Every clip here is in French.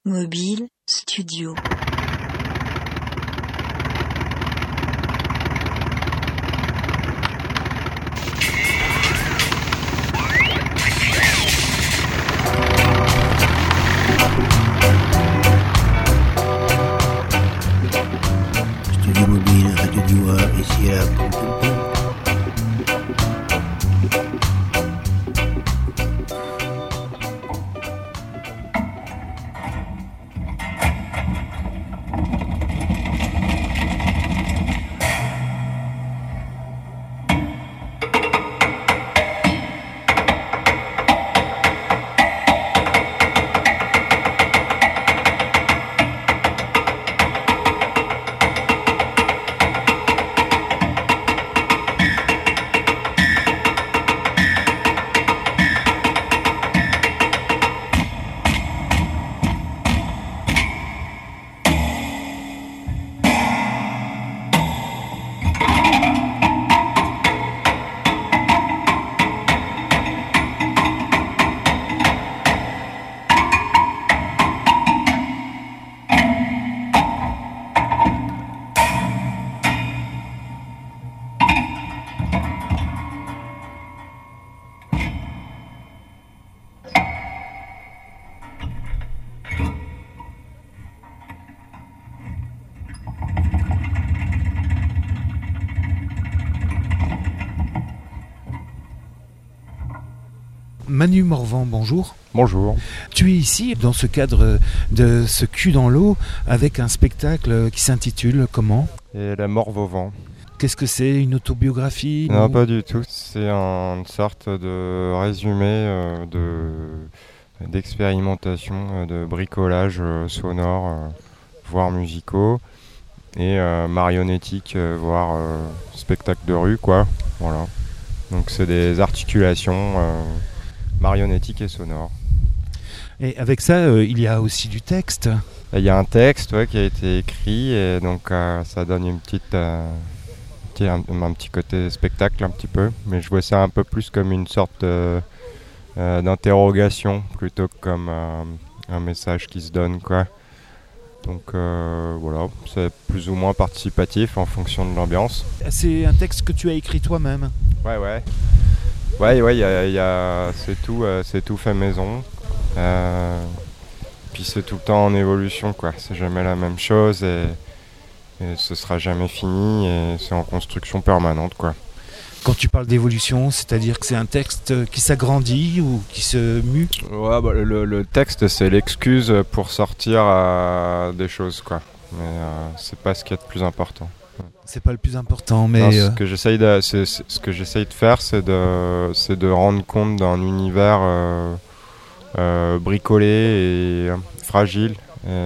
Mobile Studio. Studio Mobile, Radio Dua, ici à Pom-Pom-Pom. Manu Morvan, bonjour. Bonjour. Tu es ici dans ce cadre de ce cul dans l'eau avec un spectacle qui s'intitule comment ? Et La mort au vent. Qu'est-ce que c'est ? Une autobiographie ? Non, pas du tout. C'est une sorte de résumé d'expérimentation, de bricolage sonore, voire musicaux, et marionnettique, voire spectacle de rue, quoi. Voilà. Donc c'est des articulations marionnettiques et sonores. Et avec ça, il y a aussi du texte. Il y a un texte qui a été écrit, et donc ça donne une petite... un petit côté spectacle un petit peu, mais je vois ça un peu plus comme une sorte d'interrogation plutôt que comme un message qui se donne, quoi. Donc voilà, c'est plus ou moins participatif en fonction de l'ambiance. C'est un texte que tu as écrit toi-même. Ouais, c'est tout fait maison. Puis c'est tout le temps en évolution, quoi. C'est jamais la même chose et ce sera jamais fini et c'est en construction permanente, quoi. Quand tu parles d'évolution, c'est-à-dire que c'est un texte qui s'agrandit ou qui se mue ? Ouais, bah, le texte, c'est l'excuse pour sortir des choses, quoi. Mais c'est pas ce qui est le plus important. C'est pas le plus important, mais... Non, ce que j'essaye de faire, c'est de rendre compte d'un univers bricolé et fragile.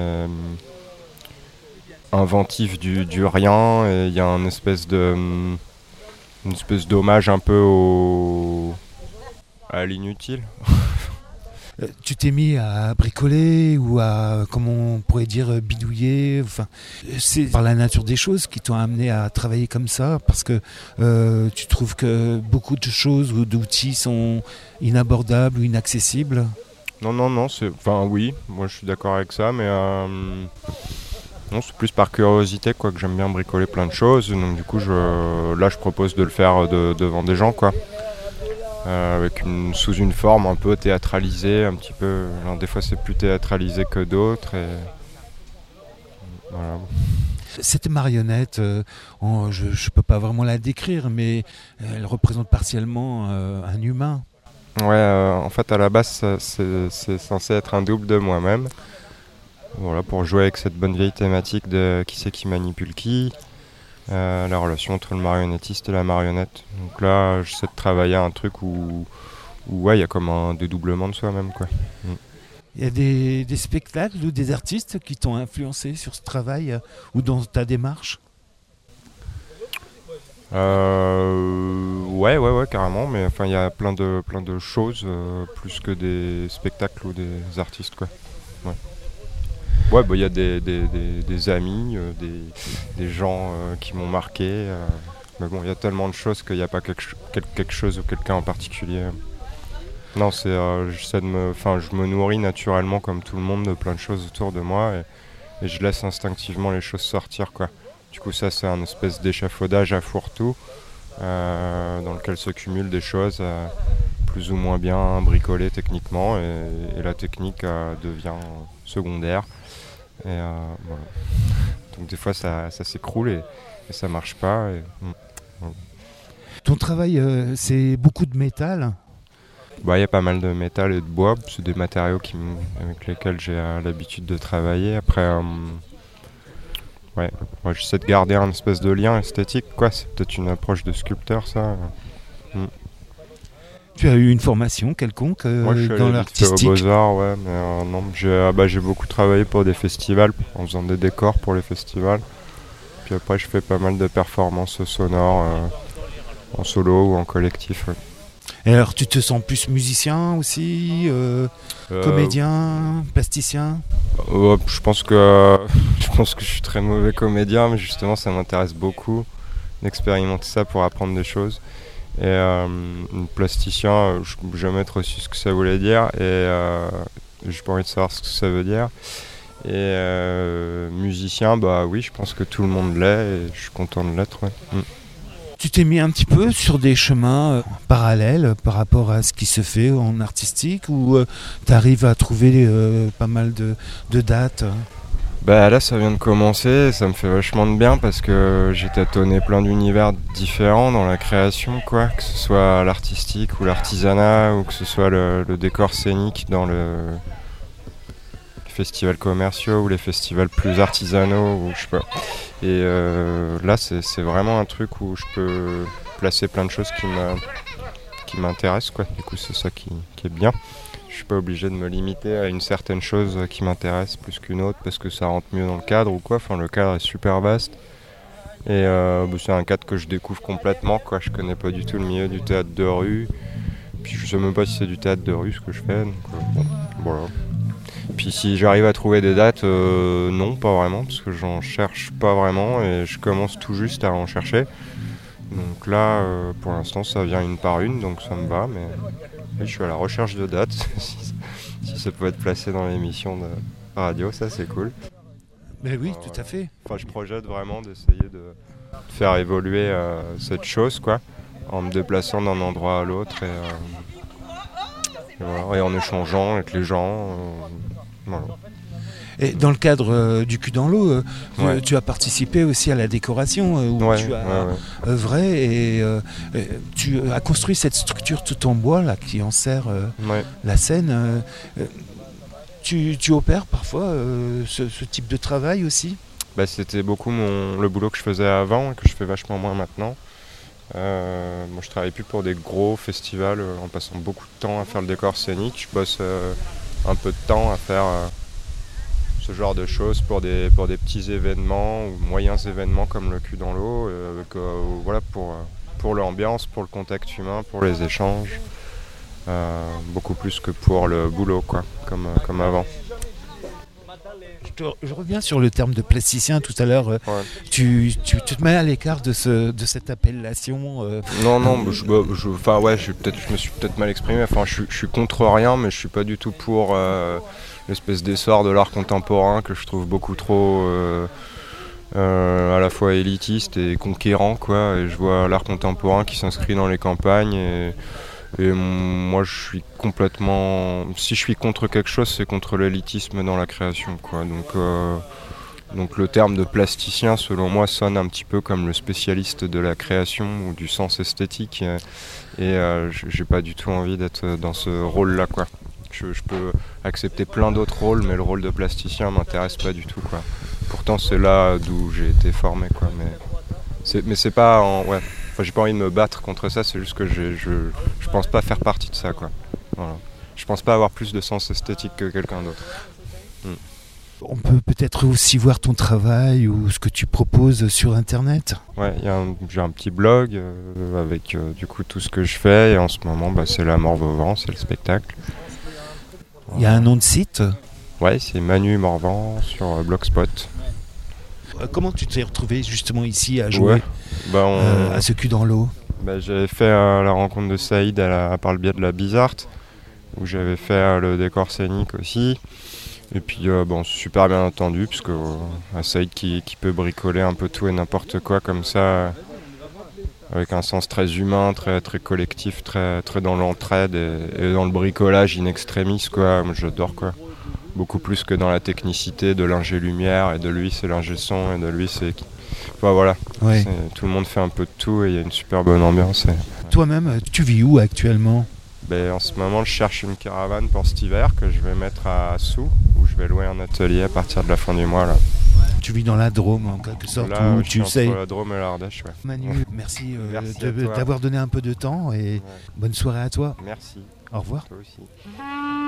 Inventif du rien, et il y a une espèce d'hommage un peu à l'inutile. Tu t'es mis à bricoler ou à, comment on pourrait dire, bidouiller. Enfin, c'est par la nature des choses qui t'ont amené à travailler comme ça, parce que tu trouves que beaucoup de choses ou d'outils sont inabordables ou inaccessibles. Non, oui, moi je suis d'accord avec ça, mais non, c'est plus par curiosité, quoi, que j'aime bien bricoler plein de choses. Donc du coup, je propose de le faire devant des gens, quoi. Sous une forme un peu théâtralisée, un petit peu. Alors, des fois, c'est plus théâtralisé que d'autres. Et voilà. Cette marionnette, je ne peux pas vraiment la décrire, mais elle représente partiellement un humain. Ouais, en fait, à la base, c'est censé être un double de moi-même. Voilà, pour jouer avec cette bonne vieille thématique de qui c'est qui manipule qui. La relation entre le marionnettiste et la marionnette. Donc là, j'essaie de travailler un truc où il y a comme un dédoublement de soi-même, quoi. Il y a des spectacles ou des artistes qui t'ont influencé sur ce travail ou dans ta démarche ? Ouais, carrément. Mais enfin, il y a plein de choses plus que des spectacles ou des artistes, quoi. Ouais. Ouais, bah, y a des amis, des gens qui m'ont marqué. Mais bon, il y a tellement de choses qu'il n'y a pas quelque chose ou quelqu'un en particulier. Non, j'essaie je me nourris naturellement comme tout le monde de plein de choses autour de moi et je laisse instinctivement les choses sortir, quoi. Du coup, ça, c'est un espèce d'échafaudage à fourre-tout dans lequel se cumulent des choses plus ou moins bien bricolées techniquement et la technique devient secondaire. Et voilà. Donc des fois, ça s'écroule et ça marche pas. Ton travail, c'est beaucoup de métal. Il y a pas mal de métal et de bois, c'est des matériaux avec lesquels j'ai l'habitude de travailler. Après, j'essaie de garder un espèce de lien esthétique, quoi. C'est peut-être une approche de sculpteur, ça. Tu as eu une formation quelconque Moi, je suis dans allé l'artistique? aux Beaux-Arts, ouais, mais non, j'ai beaucoup travaillé pour des festivals, en faisant des décors pour les festivals. Puis après, je fais pas mal de performances sonores en solo ou en collectif. Ouais. Et alors, tu te sens plus musicien aussi, comédien, plasticien? Je pense que je suis très mauvais comédien, mais justement, ça m'intéresse beaucoup d'expérimenter ça pour apprendre des choses. Et plasticien, je n'ai jamais trop su ce que ça voulait dire et j'ai pas envie de savoir ce que ça veut dire. Et musicien, oui, je pense que tout le monde l'est et je suis content de l'être. Ouais. Tu t'es mis un petit peu sur des chemins parallèles par rapport à ce qui se fait en artistique ou tu arrives à trouver pas mal de dates? Là, ça vient de commencer, ça me fait vachement de bien parce que j'ai tâtonné plein d'univers différents dans la création, quoi, que ce soit l'artistique ou l'artisanat ou que ce soit le décor scénique dans les festivals commerciaux ou les festivals plus artisanaux, ou je sais pas. Et là, c'est vraiment un truc où je peux placer plein de choses qui m'intéressent, quoi. Du coup, c'est ça qui est bien. Je suis pas obligé de me limiter à une certaine chose qui m'intéresse plus qu'une autre parce que ça rentre mieux dans le cadre ou quoi. Enfin, le cadre est super vaste et c'est un cadre que je découvre complètement, quoi. Je connais pas du tout le milieu du théâtre de rue. Puis je sais même pas si c'est du théâtre de rue ce que je fais. Donc, voilà. Puis si j'arrive à trouver des dates, non, pas vraiment, parce que j'en cherche pas vraiment et je commence tout juste à en chercher. Donc là, pour l'instant, ça vient une par une, donc ça me va, mais oui, je suis à la recherche de dates. Si ça peut être placé dans l'émission de radio, ça c'est cool. Mais oui, tout à fait. Enfin, je projette vraiment d'essayer de faire évoluer cette chose, quoi, en me déplaçant d'un endroit à l'autre et en échangeant avec les gens. Voilà. Et dans le cadre du Cul dans l'eau, tu as participé aussi à la décoration où tu as œuvré et tu as construit cette structure tout en bois là, qui enserre la scène. Tu opères parfois ce type de travail aussi? C'était beaucoup le boulot que je faisais avant et que je fais vachement moins maintenant. Moi, je travaille plus pour des gros festivals en passant beaucoup de temps à faire le décor scénique. Je bosse un peu de temps à faire ce genre de choses pour des petits événements ou moyens événements comme le Cul dans l'eau, pour l'ambiance, pour le contact humain, pour les échanges, beaucoup plus que pour le boulot, quoi, comme avant. Je reviens sur le terme de plasticien tout à l'heure. Tu te mets à l'écart de cette appellation. Non, je me suis peut-être mal exprimé. Enfin, je suis contre rien, mais je suis pas du tout pour l'espèce d'essor de l'art contemporain que je trouve beaucoup trop à la fois élitiste et conquérant, quoi. Et je vois l'art contemporain qui s'inscrit dans les campagnes et moi je suis complètement... Si je suis contre quelque chose, c'est contre l'élitisme dans la création, quoi. Donc le terme de plasticien, selon moi, sonne un petit peu comme le spécialiste de la création ou du sens esthétique et j'ai pas du tout envie d'être dans ce rôle-là, quoi. Je peux accepter plein d'autres rôles, mais le rôle de plasticien m'intéresse pas du tout, quoi. Pourtant c'est là d'où j'ai été formé, quoi. Mais c'est pas j'ai pas envie de me battre contre ça, c'est juste que je pense pas faire partie de ça, quoi. Voilà. Je pense pas avoir plus de sens esthétique que quelqu'un d'autre. On peut peut-être aussi voir ton travail ou ce que tu proposes sur internet. Ouais, j'ai un petit blog avec du coup tout ce que je fais et en ce moment c'est La Mort Vauvan, c'est le spectacle. Il y a un nom de site? Ouais, c'est Manu Morvan sur Blogspot. Comment tu t'es retrouvé justement ici à jouer à ce Cul dans l'eau? J'avais fait la rencontre de Saïd par le biais de la Bizart où j'avais fait le décor scénique aussi. Et puis bon, super bien entendu, parce que un Saïd qui peut bricoler un peu tout et n'importe quoi comme ça, avec un sens très humain, très, très collectif, très, très dans l'entraide et dans le bricolage in extremis, quoi. Moi j'adore, quoi. Beaucoup plus que dans la technicité de l'ingé lumière, et de lui c'est l'ingé son, et de lui c'est... Enfin voilà, Ouais. tout le monde fait un peu de tout et il y a une super bonne ambiance. Toi-même, tu vis où actuellement? Ben, en ce moment, je cherche une caravane pour cet hiver que je vais mettre à Sous, où je vais louer un atelier à partir de la fin du mois. Là, Tu vis dans la Drôme en quelque sorte, là où je suis tu sais. entre la Drôme et l'Ardèche. Ouais. Manu, merci, Merci à toi. d'avoir donné un peu de temps et Ouais. bonne soirée à toi. Merci, Au revoir. toi aussi.